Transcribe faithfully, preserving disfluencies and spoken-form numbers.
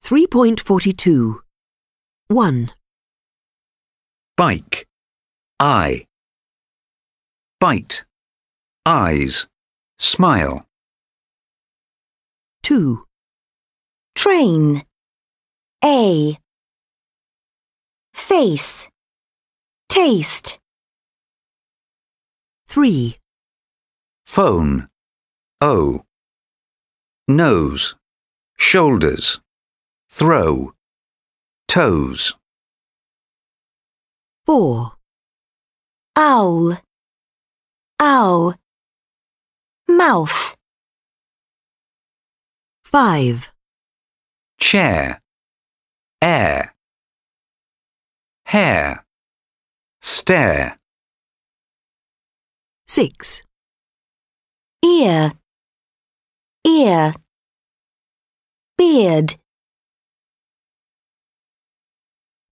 three point four two. one. Bike, eye. Bite, eyes, smile. two. Train. A. Face. Taste. three. Phone, O. Nose, shoulders, throw, toes. four. Owl. Owl. Mouth. five. Chair, air. Hair, stare. six. Ear. Ear. Beard.